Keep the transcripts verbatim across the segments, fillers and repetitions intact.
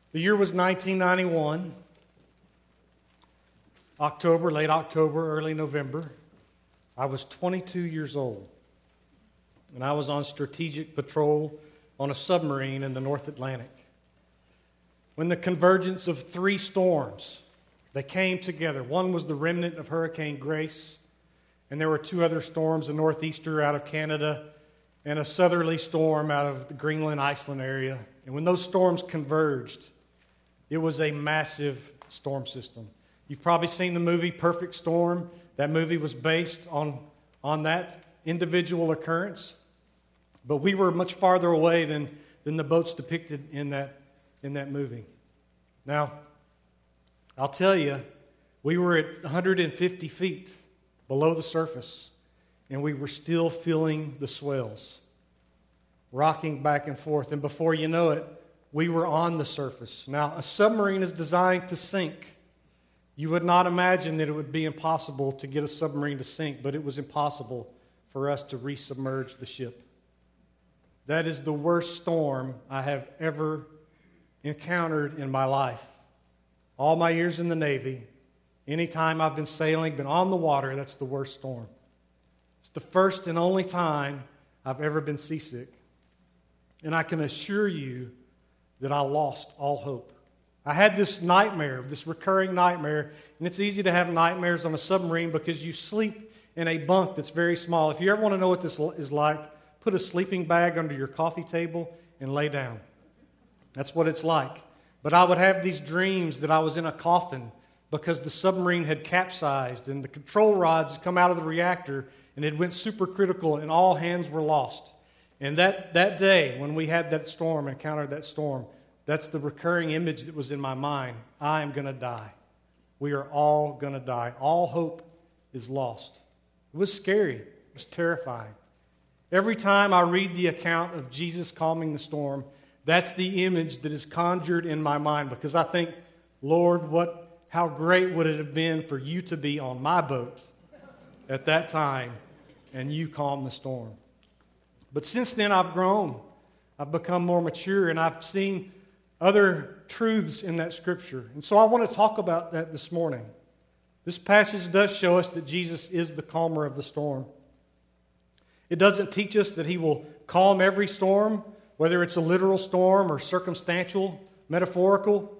The year was nineteen ninety-one, October, late October, early November. I was twenty-two years old, and I was on strategic patrol on a submarine in the North Atlantic. When the convergence of three storms, they came together. One was the remnant of Hurricane Grace, and there were two other storms, a northeaster out of Canada and a southerly storm out of the Greenland, Iceland area. And when those storms converged, it was a massive storm system. You've probably seen the movie Perfect Storm. That movie was based on, on that individual occurrence. But we were much farther away than, than the boats depicted in that, in that movie. Now, I'll tell you, we were at one hundred fifty feet below the surface, and we were still feeling the swells, rocking back and forth. And before you know it, we were on the surface. Now, a submarine is designed to sink. You would not imagine that it would be impossible to get a submarine to sink, but it was impossible for us to resubmerge the ship. That is the worst storm I have ever encountered in my life. All my years in the Navy, anytime I've been sailing, been on the water, that's the worst storm. It's the first and only time I've ever been seasick. And I can assure you that I lost all hope. I had this nightmare, this recurring nightmare, and it's easy to have nightmares on a submarine because you sleep in a bunk that's very small. If you ever want to know what this is like, put a sleeping bag under your coffee table and lay down. That's what it's like. But I would have these dreams that I was in a coffin because the submarine had capsized and the control rods had come out of the reactor and it went supercritical and all hands were lost. And that, that day when we had that storm, encountered that storm, that's the recurring image that was in my mind. I am going to die. We are all going to die. All hope is lost. It was scary. It was terrifying. Every time I read the account of Jesus calming the storm, that's the image that is conjured in my mind because I think, Lord, what, how great would it have been for you to be on my boat at that time and you calm the storm. But since then, I've grown. I've become more mature, and I've seen other truths in that Scripture. And so I want to talk about that this morning. This passage does show us that Jesus is the calmer of the storm. It doesn't teach us that He will calm every storm, whether it's a literal storm or circumstantial, metaphorical.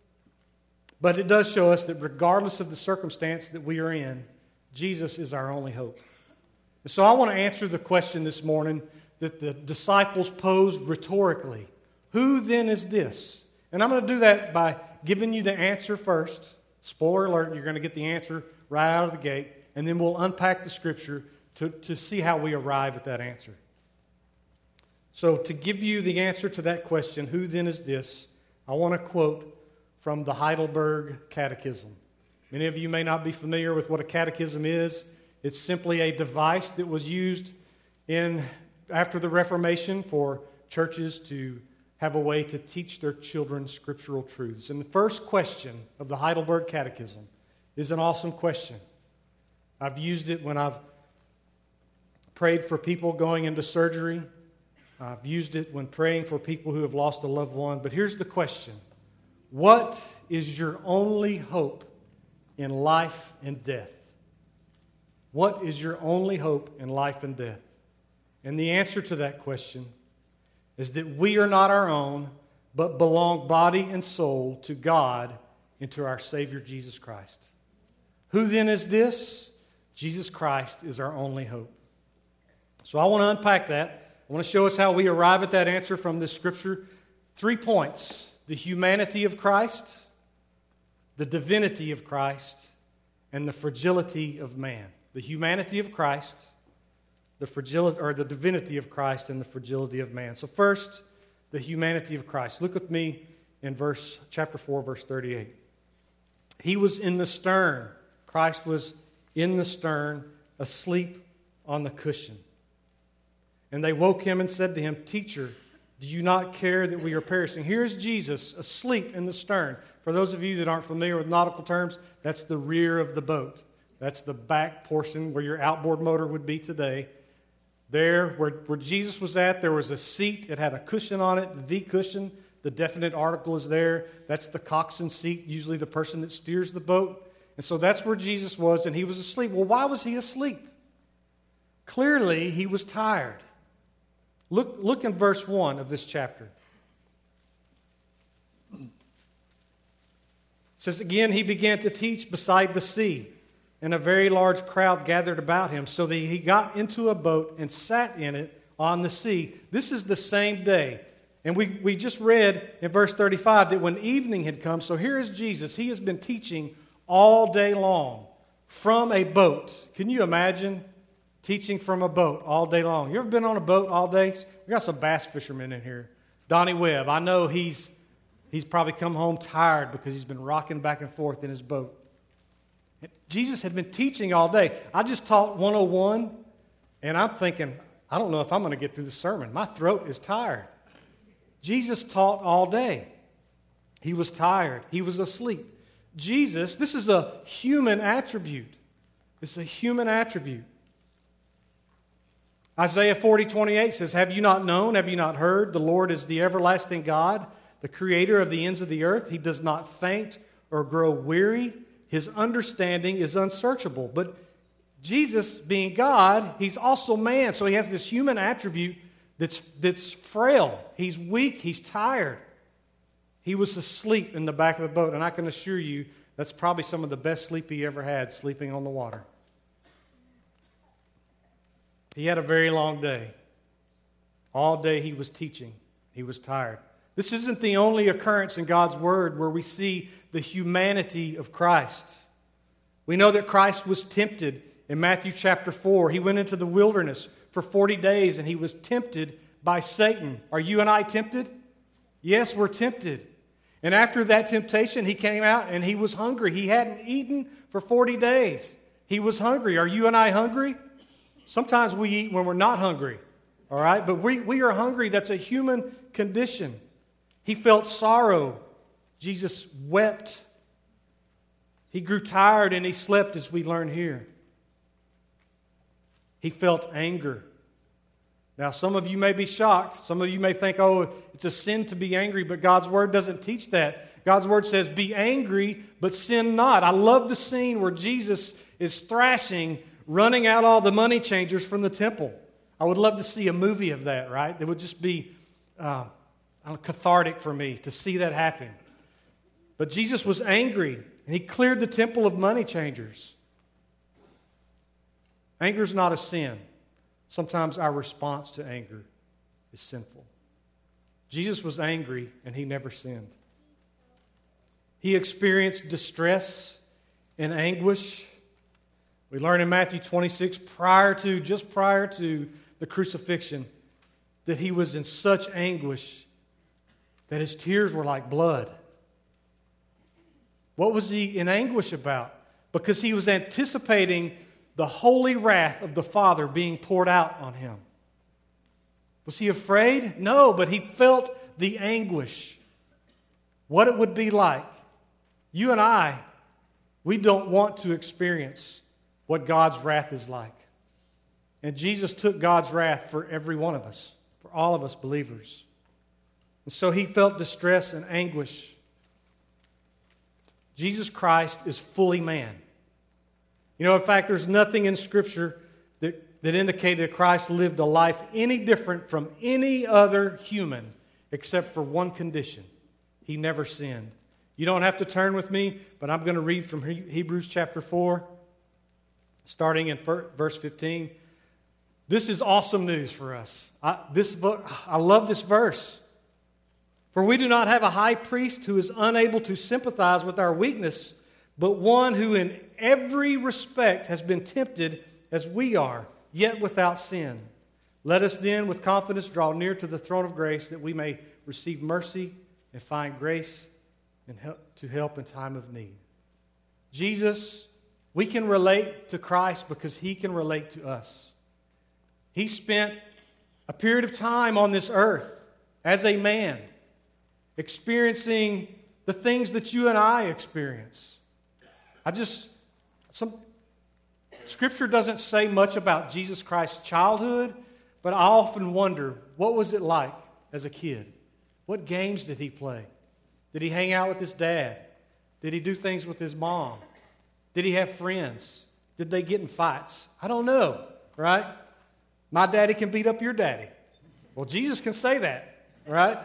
But it does show us that regardless of the circumstance that we are in, Jesus is our only hope. And so I want to answer the question this morning that the disciples posed rhetorically. Who then is this? And I'm going to do that by giving you the answer first. Spoiler alert, you're going to get the answer right out of the gate. And then we'll unpack the Scripture to, to see how we arrive at that answer. So to give you the answer to that question, who then is this? I want to quote from the Heidelberg Catechism. Many of you may not be familiar with what a catechism is. It's simply a device that was used in after the Reformation for churches to have a way to teach their children scriptural truths. And the first question of the Heidelberg Catechism is an awesome question. I've used it when I've prayed for people going into surgery. I've used it when praying for people who have lost a loved one. But here's the question. What is your only hope in life and death? What is your only hope in life and death? And the answer to that question is that we are not our own, but belong body and soul to God and to our Savior Jesus Christ. Who then is this? Jesus Christ is our only hope. So I want to unpack that. I want to show us how we arrive at that answer from this Scripture. Three points. The humanity of Christ, the divinity of Christ, and the fragility of man. The humanity of Christ, the fragility or the divinity of Christ, and the fragility of man. So first, the humanity of Christ. Look with me in verse chapter four, verse thirty-eight. He was in the stern. Christ was in the stern, asleep on the cushion. And they woke him and said to him, "Teacher, do you not care that we are perishing?" Here's Jesus asleep in the stern. For those of you that aren't familiar with nautical terms, that's the rear of the boat. That's the back portion where your outboard motor would be today. There, where, where Jesus was at, there was a seat. It had a cushion on it, the cushion The definite article is there. That's the coxswain seat, usually the person that steers the boat. And so that's where Jesus was, and he was asleep. Well, why was he asleep? Clearly, he was tired. Look, look in verse one of this chapter. It says, again, he began to teach beside the sea, and a very large crowd gathered about him, so that he got into a boat and sat in it on the sea. This is the same day. And we, we just read in verse thirty-five that when evening had come, so here is Jesus. He has been teaching all day long from a boat. Can you imagine teaching from a boat all day long? You ever been on a boat all day? We got some bass fishermen in here. Donnie Webb, I know he's he's probably come home tired because he's been rocking back and forth in his boat. Jesus had been teaching all day. I just taught one oh one, and I'm thinking, I don't know if I'm going to get through the sermon. My throat is tired. Jesus taught all day. He was tired. He was asleep. Jesus, this is a human attribute. It's a human attribute. Isaiah forty twenty-eight says, have you not known, have you not heard? The Lord is the everlasting God, the creator of the ends of the earth. He does not faint or grow weary. His understanding is unsearchable. But Jesus, being God, he's also man. So he has this human attribute that's, that's frail. He's weak. He's tired. He was asleep in the back of the boat. And I can assure you, that's probably some of the best sleep he ever had, sleeping on the water. He had a very long day. All day he was teaching. He was tired. This isn't the only occurrence in God's Word where we see the humanity of Christ. We know that Christ was tempted in Matthew chapter four. He went into the wilderness for forty days and he was tempted by Satan. Are you and I tempted? Yes, we're tempted. And after that temptation, he came out and he was hungry. He hadn't eaten for forty days. He was hungry. Are you and I hungry? Sometimes we eat when we're not hungry, all right? But we, we are hungry. That's a human condition. He felt sorrow. Jesus wept. He grew tired and he slept, as we learn here. He felt anger. Now, some of you may be shocked. Some of you may think, oh, it's a sin to be angry, but God's Word doesn't teach that. God's Word says, be angry, but sin not. I love the scene where Jesus is thrashing, running out all the money changers from the temple. I would love to see a movie of that, right? It would just be uh, cathartic for me to see that happen. But Jesus was angry, and he cleared the temple of money changers. Anger is not a sin. Sometimes our response to anger is sinful. Jesus was angry, and he never sinned. He experienced distress and anguish. We learn in Matthew twenty-six, prior to, just prior to the crucifixion, that he was in such anguish that his tears were like blood. What was he in anguish about? Because he was anticipating the holy wrath of the Father being poured out on him. Was he afraid? No, but he felt the anguish. What it would be like. You and I, we don't want to experience what God's wrath is like. And Jesus took God's wrath for every one of us, for all of us believers. And so he felt distress and anguish. Jesus Christ is fully man. You know, in fact, there's nothing in Scripture that, that indicated that Christ lived a life any different from any other human except for one condition. He never sinned. You don't have to turn with me, but I'm going to read from Hebrews chapter four, starting in verse fifteen. This is awesome news for us. I, this book, I love this verse. For we do not have a high priest who is unable to sympathize with our weakness, but one who in every respect has been tempted as we are, yet without sin. Let us then with confidence draw near to the throne of grace that we may receive mercy and find grace and help, to help in time of need. Jesus, we can relate to Christ because he can relate to us. He spent a period of time on this earth as a man, experiencing the things that you and I experience. I just, some Scripture doesn't say much about Jesus Christ's childhood, but I often wonder, what was it like as a kid? What games did he play? Did he hang out with his dad? Did he do things with his mom? Did he have friends? Did they get in fights? I don't know, right? My daddy can beat up your daddy. Well, Jesus can say that, right?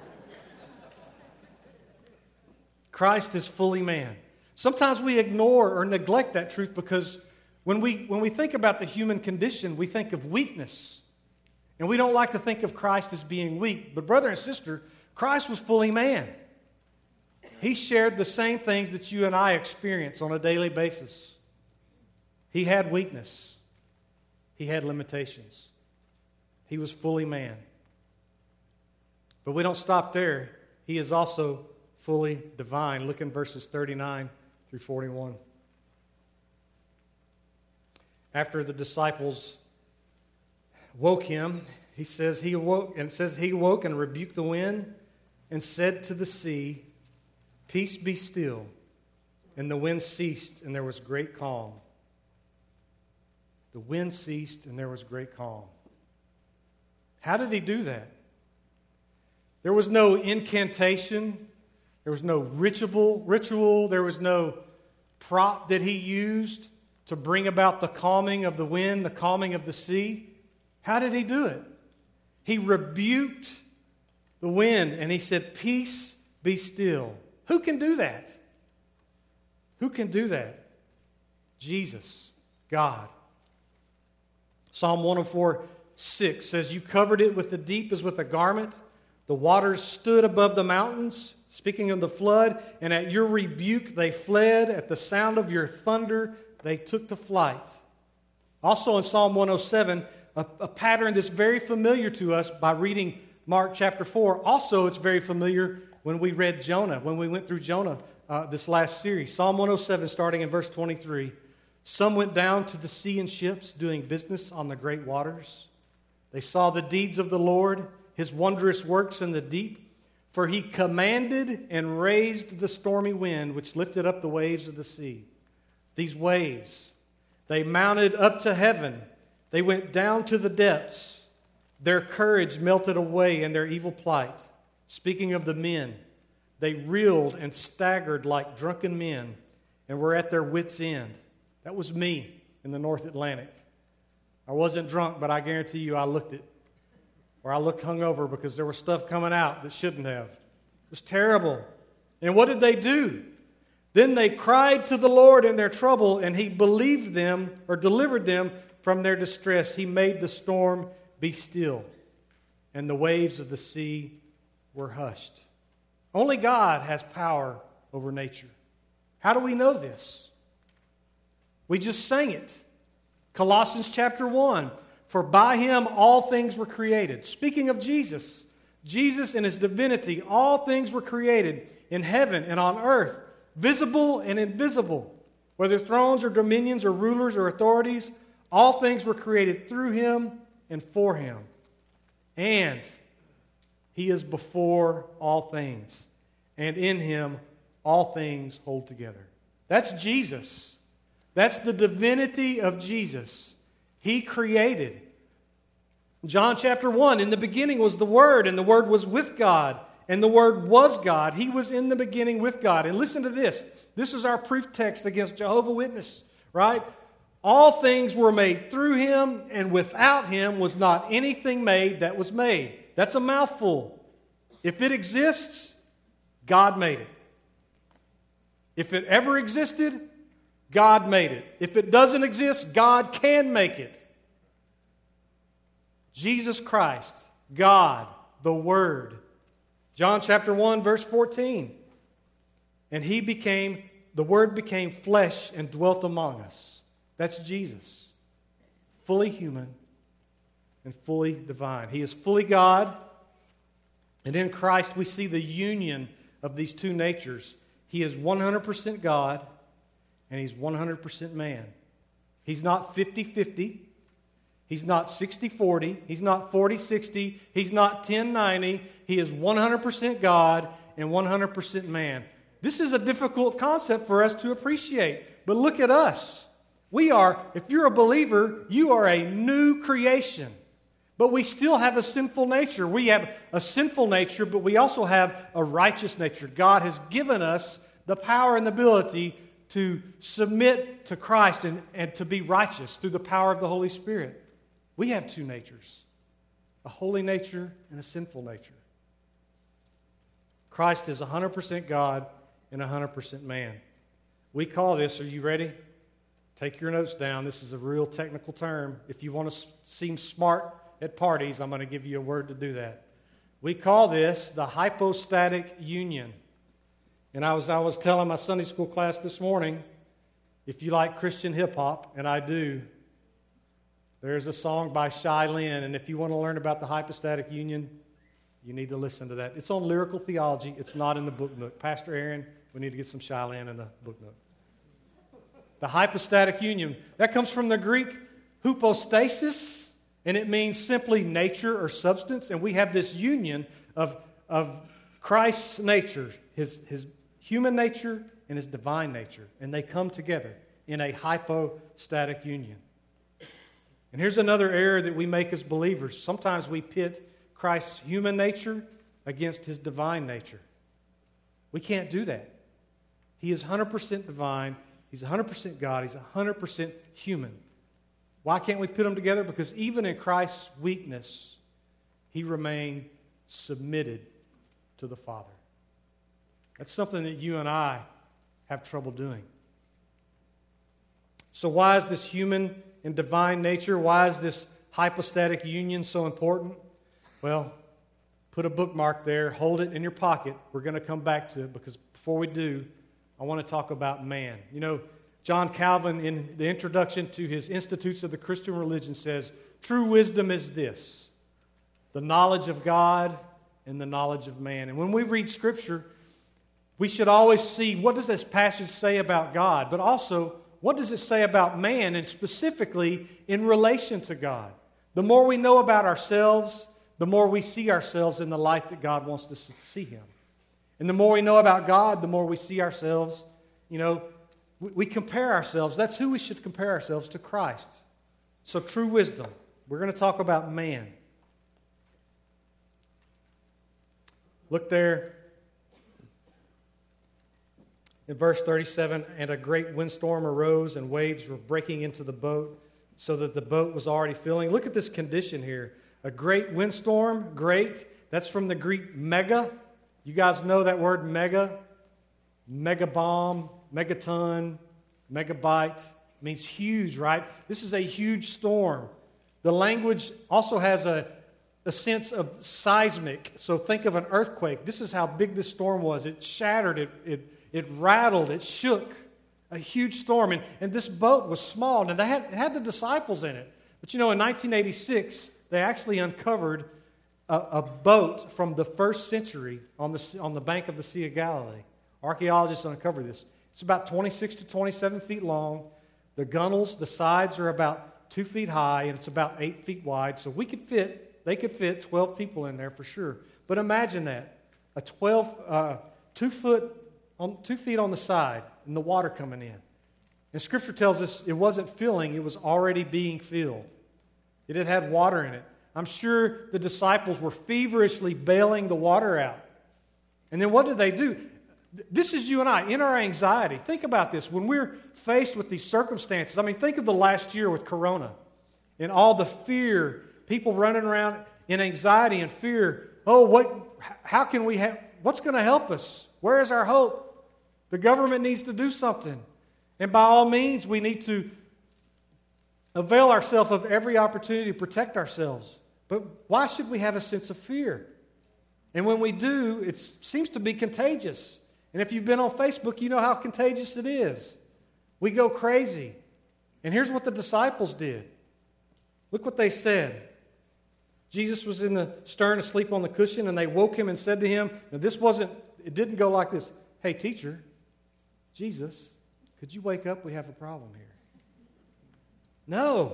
Christ is fully man. Sometimes we ignore or neglect that truth because when we, when we think about the human condition, we think of weakness. And we don't like to think of Christ as being weak. But brother and sister, Christ was fully man. He shared the same things that you and I experience on a daily basis. He had weakness. He had limitations. He was fully man. But we don't stop there. He is also fully divine. Look in verses thirty-nine through forty-one. After the disciples woke him, he says he awoke, and it says he awoke and rebuked the wind and said to the sea, "Peace, be still." And the wind ceased, and there was great calm. The wind ceased, and there was great calm. How did he do that? There was no incantation. There was no ritual. Ritual. There was no prop that he used to bring about the calming of the wind, the calming of the sea. How did he do it? He rebuked the wind, and he said, "Peace, be still." Who can do that? Who can do that? Jesus, God. Psalm one oh four, six says, "You covered it with the deep as with a garment. The waters stood above the mountains." Speaking of the flood, "and at your rebuke they fled. At the sound of your thunder they took to flight." Also in Psalm one oh seven, a, a pattern that's very familiar to us by reading Mark chapter four. Also, it's very familiar when we read Jonah, when we went through Jonah uh, this last series. Psalm one oh seven, starting in verse twenty-three. "Some went down to the sea in ships, doing business on the great waters. They saw the deeds of the Lord, his wondrous works in the deep. For he commanded and raised the stormy wind, which lifted up the waves of the sea. These waves, they mounted up to heaven. They went down to the depths. Their courage melted away in their evil plight." Speaking of the men, they reeled and staggered like drunken men and were at their wits' end. That was me in the North Atlantic. I wasn't drunk, but I guarantee you I looked it. Or I looked hungover because there was stuff coming out that shouldn't have. It was terrible. And what did they do? Then they cried to the Lord in their trouble, and he believed them or delivered them from their distress. He made the storm be still, and the waves of the sea were hushed. Only God has power over nature. How do we know this? We just sang it. Colossians chapter one. "For by him all things were created." Speaking of Jesus, Jesus in his divinity, all things were created in heaven and on earth, visible and invisible. Whether thrones or dominions or rulers or authorities, all things were created through him and for him. And he is before all things, and in him all things hold together. That's Jesus. That's the divinity of Jesus. He created. John chapter one, "In the beginning was the Word, and the Word was with God, and the Word was God." He was in the beginning with God. And listen to this. This is our proof text against Jehovah's Witness, right? "All things were made through him, and without him was not anything made that was made." That's a mouthful. If it exists, God made it. If it ever existed, God made it. If it doesn't exist, God can make it. Jesus Christ, God, the Word. John chapter one, verse fourteen. "And he became, the Word became flesh and dwelt among us." That's Jesus. Fully human and fully divine. He is fully God. And in Christ we see the union of these two natures. He is one hundred percent God, and he's one hundred percent man. He's not fifty-fifty. He's not sixty forty. He's not forty sixty. He's not ten ninety. He is one hundred percent God and one hundred percent man. This is a difficult concept for us to appreciate. But look at us. We are, if you're a believer, you are a new creation. But we still have a sinful nature. We have a sinful nature, but we also have a righteous nature. God has given us the power and the ability to submit to Christ and, and to be righteous through the power of the Holy Spirit. We have two natures, a holy nature and a sinful nature. Christ is one hundred percent God and one hundred percent man. We call this, are you ready? Take your notes down. This is a real technical term. If you want to seem smart at parties, I'm going to give you a word to do that. We call this the hypostatic union. And I was I was telling my Sunday school class this morning, if you like Christian hip-hop, and I do, there's a song by Shai Linne, and if you want to learn about the hypostatic union, you need to listen to that. It's on Lyrical Theology. It's not in the book nook. Pastor Aaron, we need to get some Shai Linne in the book nook. The hypostatic union, that comes from the Greek hypostasis, and it means simply nature or substance. And we have this union of, of Christ's nature, his, his human nature and his divine nature. And they come together in a hypostatic union. And here's another error that we make as believers. Sometimes we pit Christ's human nature against his divine nature. We can't do that. He is one hundred percent divine. He's one hundred percent God. He's one hundred percent human. Why can't we put them together? Because even in Christ's weakness, he remained submitted to the Father. That's something that you and I have trouble doing. So why is this human and divine nature, why is this hypostatic union so important? Well, put a bookmark there, hold it in your pocket. We're going to come back to it because before we do, I want to talk about man. You know, John Calvin, in the introduction to his Institutes of the Christian Religion, says, true wisdom is this, the knowledge of God and the knowledge of man. And when we read Scripture, we should always see, what does this passage say about God? But also, what does it say about man, and specifically in relation to God? The more we know about ourselves, the more we see ourselves in the light that God wants us to see Him. And the more we know about God, the more we see ourselves, you know, we, we compare ourselves. That's who we should compare ourselves to, Christ. So true wisdom. We're going to talk about man. Look there in verse thirty-seven, and a great windstorm arose and waves were breaking into the boat so that the boat was already filling. Look at this condition here. A great windstorm, great. That's from the Greek mega. You guys know that word mega? Megabomb, megaton, megabyte. Means huge, right? This is a huge storm. The language also has a, a sense of seismic. So think of an earthquake. This is how big this storm was. It shattered, it, it, it rattled, it shook. A huge storm. And, and this boat was small. Now, they had, it had the disciples in it. But you know, in nineteen eighty-six, they actually uncovered a, a boat from the first century on the, on the bank of the Sea of Galilee. Archaeologists uncovered this. It's about twenty-six to twenty-seven feet long. The gunnels, the sides are about two feet high, and it's about eight feet wide. So we could fit, they could fit twelve people in there for sure. But imagine that, a twelve, uh, two foot, on, two feet on the side, and the water coming in. And Scripture tells us it wasn't filling; it was already being filled. It had had water in it. I'm sure the disciples were feverishly bailing the water out. And then what did they do? This is you and I, in our anxiety. Think about this. When we're faced with these circumstances, I mean, think of the last year with Corona and all the fear, people running around in anxiety and fear. Oh, what? How can we have, what's going to help us? Where is our hope? The government needs to do something. And by all means, we need to avail ourselves of every opportunity to protect ourselves. But why should we have a sense of fear? And when we do, it seems to be contagious. And if you've been on Facebook, you know how contagious it is. We go crazy. And here's what the disciples did. Look what they said. Jesus was in the stern asleep on the cushion, and they woke him and said to him, now this wasn't, it didn't go like this. Hey, teacher, Jesus, could you wake up? We have a problem here. No.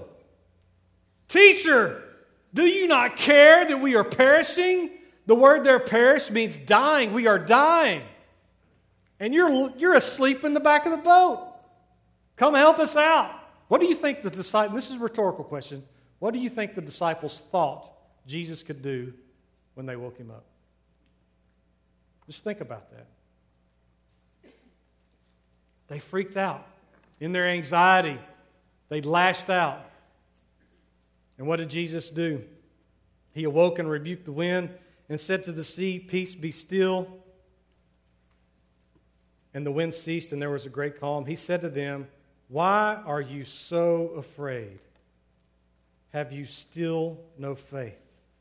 Teacher, do you not care that we are perishing? The word there, perish, means dying. We are dying. And you're, you're asleep in the back of the boat. Come help us out. What do you think the disciples, this is a rhetorical question, what do you think the disciples thought Jesus could do when they woke him up. Just think about that. They freaked out. In their anxiety, they lashed out. And what did Jesus do? He awoke and rebuked the wind and said to the sea, "Peace, be still." And the wind ceased, and there was a great calm. He said to them, "Why are you so afraid? Have you still no faith?"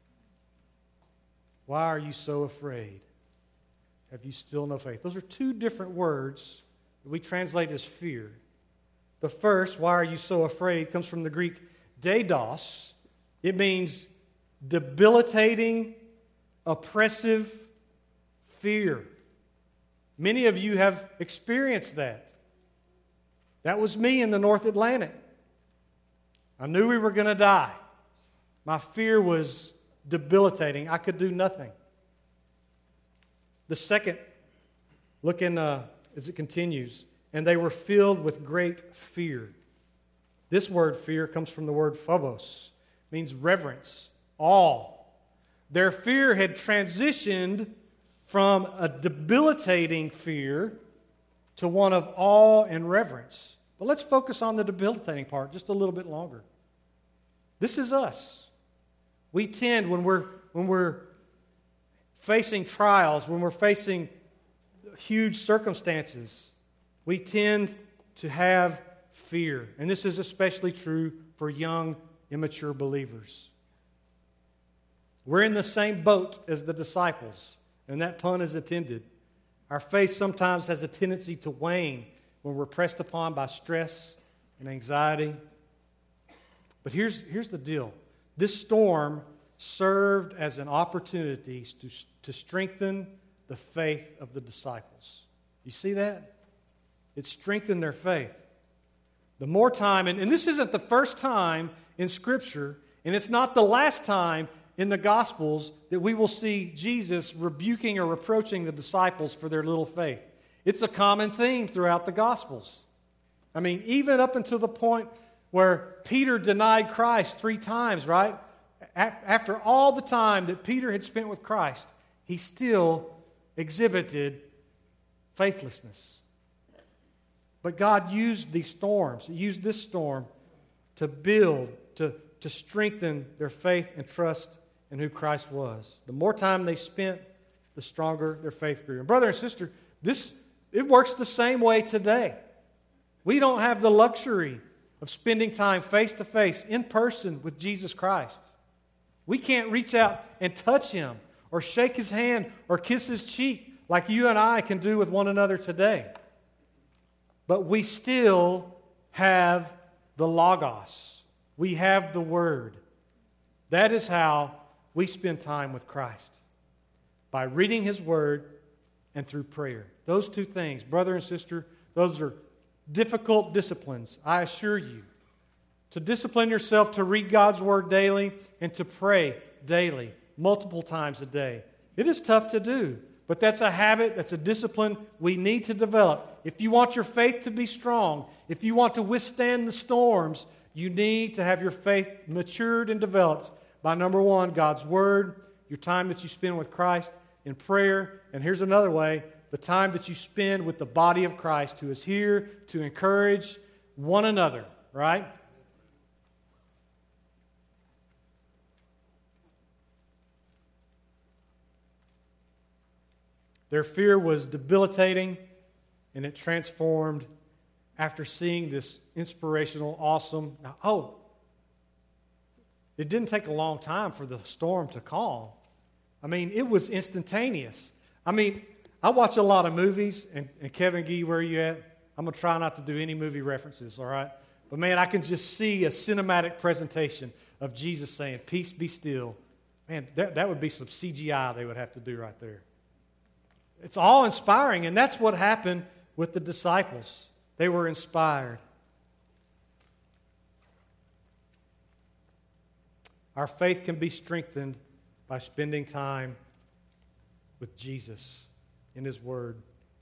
Why are you so afraid? Have you still no faith? Those are two different words that we translate as fear. The first, "Why are you so afraid?" comes from the Greek deidos. It means debilitating, oppressive fear. Many of you have experienced that. That was me in the North Atlantic. I knew we were going to die. My fear was debilitating. I could do nothing. The second, look in, uh, as it continues, "And they were filled with great fear." This word fear comes from the word phobos. It means reverence, awe. Their fear had transitioned from a debilitating fear to one of awe and reverence. But let's focus on the debilitating part just a little bit longer. This is us. We tend, when we're, when we're facing trials, when we're facing huge circumstances, we tend to have fear. And this is especially true for young, immature believers. We're in the same boat as the disciples, and that pun is intended. Our faith sometimes has a tendency to wane when we're pressed upon by stress and anxiety. But here's, here's the deal. This storm served as an opportunity to, to strengthen the faith of the disciples. You see that? It strengthened their faith. The more time, and, and this isn't the first time in Scripture, and it's not the last time in the Gospels that we will see Jesus rebuking or reproaching the disciples for their little faith. It's a common theme throughout the Gospels. I mean, even up until the point where Peter denied Christ three times, right? After all the time that Peter had spent with Christ, he still exhibited faithlessness. But God used these storms, He used this storm to build, to, to strengthen their faith and trust in who Christ was. The more time they spent, the stronger their faith grew. And brother and sister, this it works the same way today. We don't have the luxury of spending time face to face, in person with Jesus Christ. We can't reach out and touch Him or shake His hand or kiss His cheek like you and I can do with one another today. But we still have the Logos. We have the Word. That is how we spend time with Christ. By reading His Word and through prayer. Those two things, brother and sister, those are difficult disciplines, I assure you. To discipline yourself to read God's Word daily and to pray daily, multiple times a day. It is tough to do, but that's a habit, that's a discipline we need to develop. If you want your faith to be strong, if you want to withstand the storms, you need to have your faith matured and developed by, number one, God's Word, your time that you spend with Christ in prayer, and here's another way, the time that you spend with the body of Christ who is here to encourage one another, right? Their fear was debilitating, and it transformed after seeing this inspirational, awesome... Now, oh, it didn't take a long time for the storm to calm. I mean, it was instantaneous. I mean, I watch a lot of movies, and, and Kevin Gee, where are you at? I'm going to try not to do any movie references, all right? But man, I can just see a cinematic presentation of Jesus saying, "Peace, be still." Man, that, that would be some C G I they would have to do right there. It's all inspiring, and that's what happened with the disciples. They were inspired. Our faith can be strengthened by spending time with Jesus in His Word.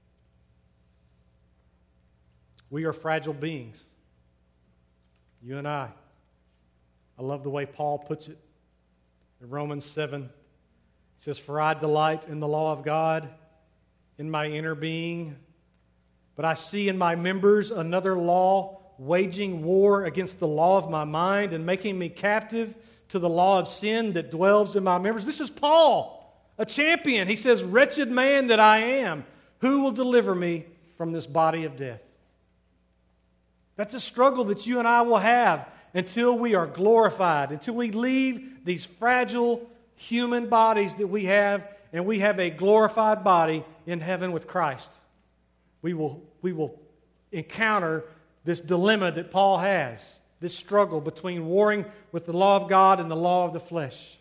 We are fragile beings. You and I. I love the way Paul puts it In Romans seven, it says, "For I delight in the law of God in my inner being, but I see in my members another law, waging war against the law of my mind and making me captive to the law of sin that dwells in my members." This is Paul, a champion. He says, "Wretched man that I am, who will deliver me from this body of death?" That's a struggle that you and I will have until we are glorified, until we leave these fragile human bodies that we have, and we have a glorified body in heaven with Christ. We will, we will encounter this dilemma that Paul has, this struggle between warring with the law of God and the law of the flesh.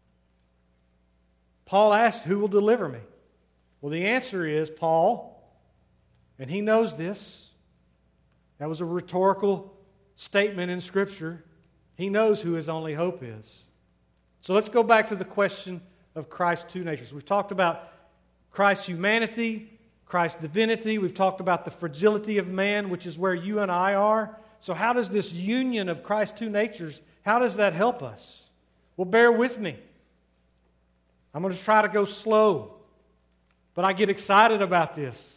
Paul asked, "Who will deliver me?" Well, the answer is Paul, and he knows this. That was a rhetorical statement in Scripture. He knows who his only hope is. So let's go back to the question of Christ's two natures. We've talked about Christ's humanity, Christ's divinity. We've talked about the fragility of man, which is where you and I are. So how does this union of Christ's two natures, how does that help us? Well, bear with me. I'm going to try to go slow, but I get excited about this.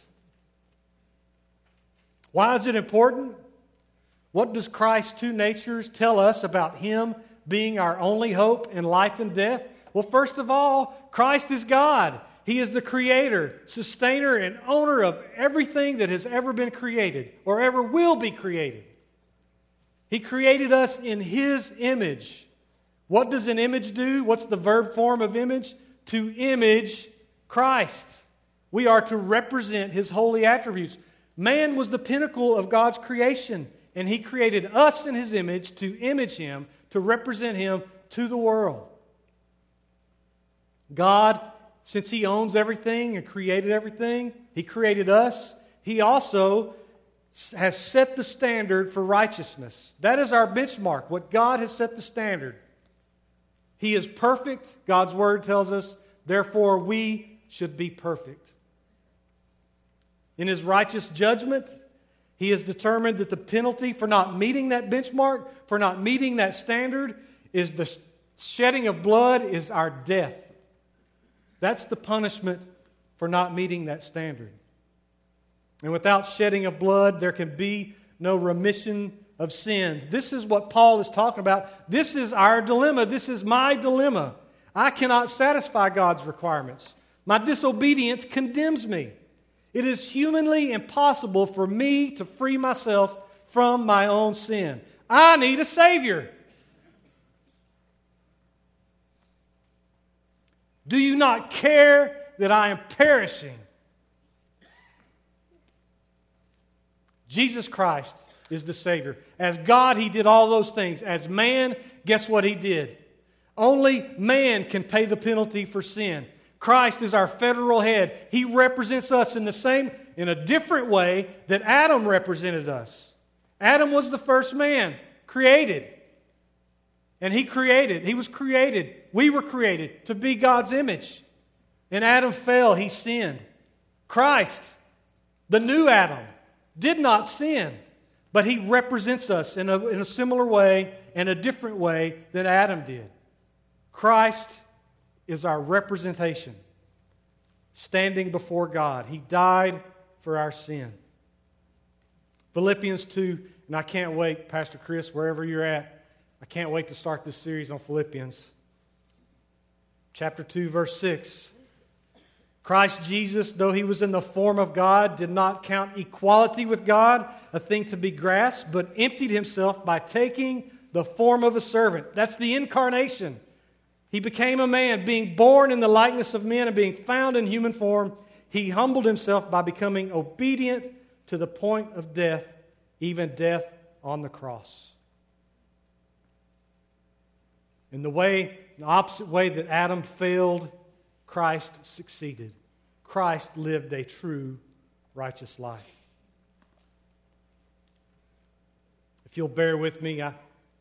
Why is it important? What does Christ's two natures tell us about Him being our only hope in life and death? Well, first of all, Christ is God. He is the creator, sustainer, and owner of everything that has ever been created or ever will be created. He created us in His image. What does an image do? What's the verb form of image? To image Christ. We are to represent His holy attributes. Man was the pinnacle of God's creation, and He created us in His image to image Him, to represent Him to the world. God, since He owns everything and created everything, He created us. He also has set the standard for righteousness. That is our benchmark, what God has set the standard. He is perfect, God's Word tells us, therefore we should be perfect. In His righteous judgment, He has determined that the penalty for not meeting that benchmark, for not meeting that standard, is the shedding of blood, is our death. That's the punishment for not meeting that standard. And without shedding of blood, there can be no remission of sins. This is what Paul is talking about. This is our dilemma. This is my dilemma. I cannot satisfy God's requirements. My disobedience condemns me. It is humanly impossible for me to free myself from my own sin. I need a Savior. Do you not care that I am perishing? Jesus Christ is the Savior. As God, He did all those things. As man, guess what He did? Only man can pay the penalty for sin. Christ is our federal head. He represents us in the same, in a different way that Adam represented us. Adam was the first man created. And he created, he was created. We were created to be God's image. And Adam fell, he sinned. Christ, the new Adam, did not sin, but he represents us in a, in a similar way and a different way than Adam did. Christ is our representation standing before God. He died for our sin. Philippians two, and I can't wait, Pastor Chris, wherever you're at, I can't wait to start this series on Philippians. Chapter two, verse six. Christ Jesus, though He was in the form of God, did not count equality with God a thing to be grasped, but emptied Himself by taking the form of a servant. That's the incarnation. He became a man, being born in the likeness of men and being found in human form. He humbled Himself by becoming obedient to the point of death, even death on the cross. In the way, the opposite way that Adam failed, Christ succeeded. Christ lived a true righteous life. If you'll bear with me, I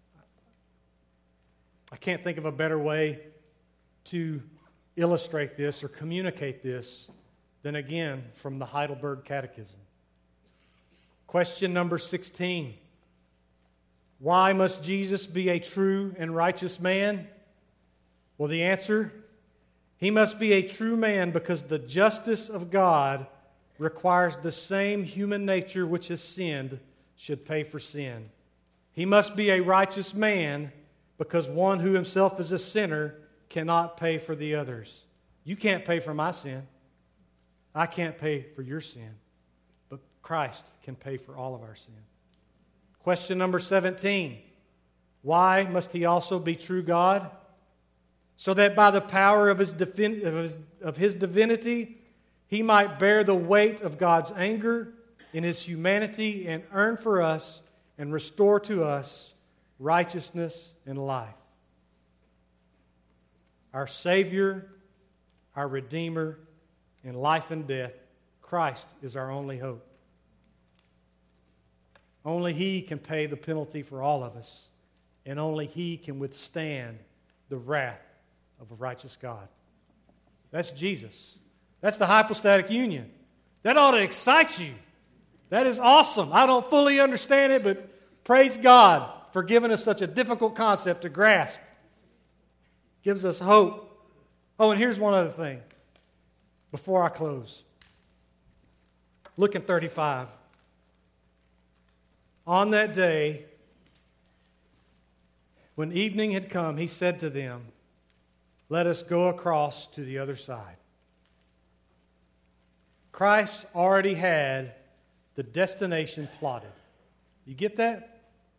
I can't think of a better way to illustrate this or communicate this than, again, from the Heidelberg Catechism. Question number sixteen. Why must Jesus be a true and righteous man? Well, the answer, he must be a true man because the justice of God requires the same human nature which has sinned should pay for sin. He must be a righteous man because one who himself is a sinner cannot pay for the others. You can't pay for my sin. I can't pay for your sin. But Christ can pay for all of our sin. Question number seventeen. Why must he also be true God? So that by the power of his, divin- of his, of his divinity, he might bear the weight of God's anger in his humanity and earn for us and restore to us righteousness and life. Our Savior, our Redeemer, in life and death, Christ is our only hope. Only he can pay the penalty for all of us, and only he can withstand the wrath of a righteous God. That's Jesus. That's the hypostatic union. That ought to excite you. That is awesome. I don't fully understand it, but praise God for giving us such a difficult concept to grasp. Gives us hope. Oh, and here's one other thing before I close. Look in thirty-five. On that day, when evening had come, he said to them, "Let us go across to the other side." Christ already had the destination plotted. You get that?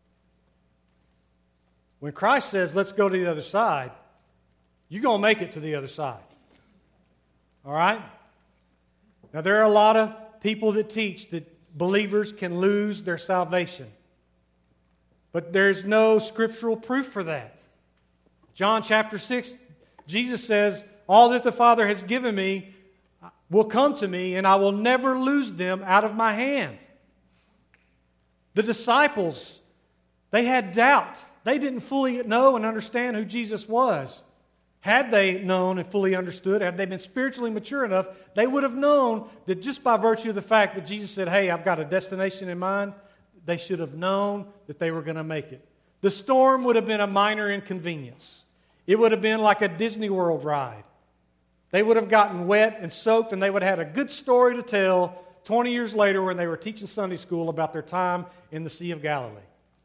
When Christ says, "Let's go to the other side," you're going to make it to the other side. All right? Now, there are a lot of people that teach that believers can lose their salvation. But there's no scriptural proof for that. John chapter six, Jesus says, "All that the Father has given me will come to me, and I will never lose them out of my hand." The disciples, they had doubt. They didn't fully know and understand who Jesus was. Had they known and fully understood, had they been spiritually mature enough, they would have known that just by virtue of the fact that Jesus said, "Hey, I've got a destination in mind," they should have known that they were going to make it. The storm would have been a minor inconvenience. It would have been like a Disney World ride. They would have gotten wet and soaked, and they would have had a good story to tell twenty years later when they were teaching Sunday school about their time in the Sea of Galilee.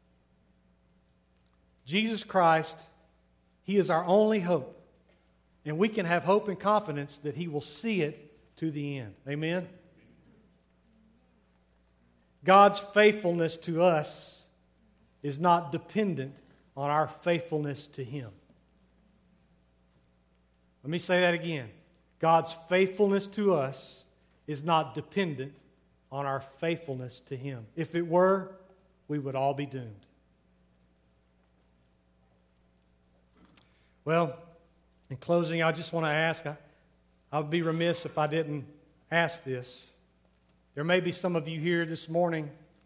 Jesus Christ, he is our only hope. And we can have hope and confidence that he will see it to the end. Amen? God's faithfulness to us is not dependent on our faithfulness to him. Let me say that again. God's faithfulness to us is not dependent on our faithfulness to him. If it were, we would all be doomed. Well, in closing, I just want to ask, I, I would be remiss if I didn't ask this. There may be some of you here this morning,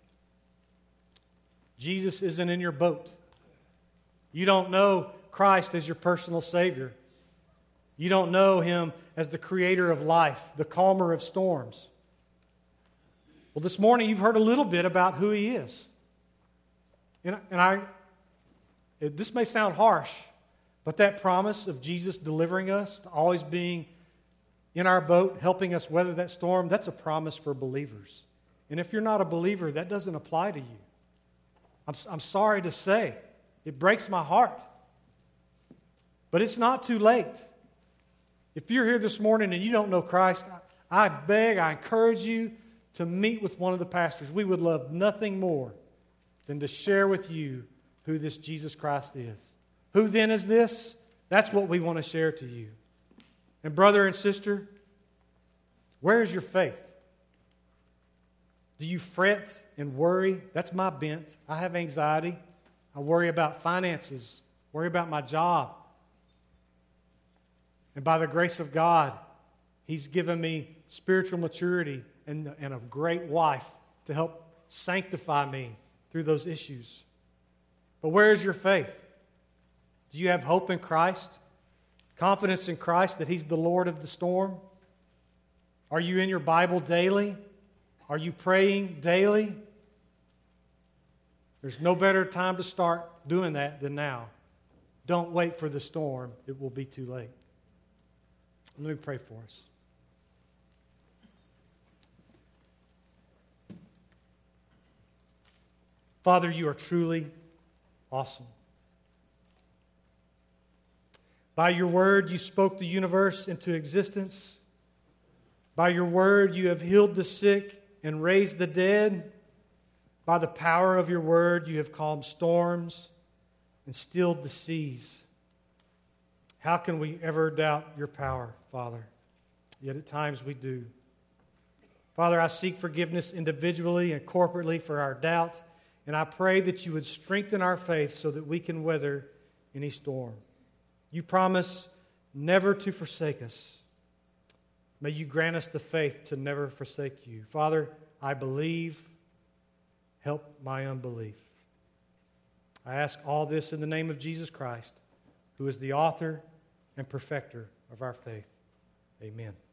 Jesus isn't in your boat. You don't know Christ as your personal Savior. You don't know him as the creator of life, the calmer of storms. Well, this morning you've heard a little bit about who he is. And, and I, it, this may sound harsh, but that promise of Jesus delivering us, to always being in our boat, helping us weather that storm, that's a promise for believers. And if you're not a believer, that doesn't apply to you. I'm, I'm sorry to say. It breaks my heart. But it's not too late. If you're here this morning and you don't know Christ, I beg, I encourage you to meet with one of the pastors. We would love nothing more than to share with you who this Jesus Christ is. Who then is this? That's what we want to share to you. And brother and sister, where is your faith? Do you fret and worry? That's my bent. I have anxiety. I worry about finances, worry about my job. And by the grace of God, he's given me spiritual maturity and, and a great wife to help sanctify me through those issues. But where is your faith? Do you have hope in Christ? Confidence in Christ that he's the Lord of the storm? Are you in your Bible daily? Are you praying daily? There's no better time to start doing that than now. Don't wait for the storm. It will be too late. Let me pray for us. Father, you are truly awesome. By your word, you spoke the universe into existence. By your word, you have healed the sick and raised the dead. By the power of your word, you have calmed storms and stilled the seas. How can we ever doubt your power, Father? Yet at times we do. Father, I seek forgiveness individually and corporately for our doubt, and I pray that you would strengthen our faith so that we can weather any storm. You promise never to forsake us. May you grant us the faith to never forsake you. Father, I believe. Help my unbelief. I ask all this in the name of Jesus Christ, who is the author and perfecter of our faith. Amen.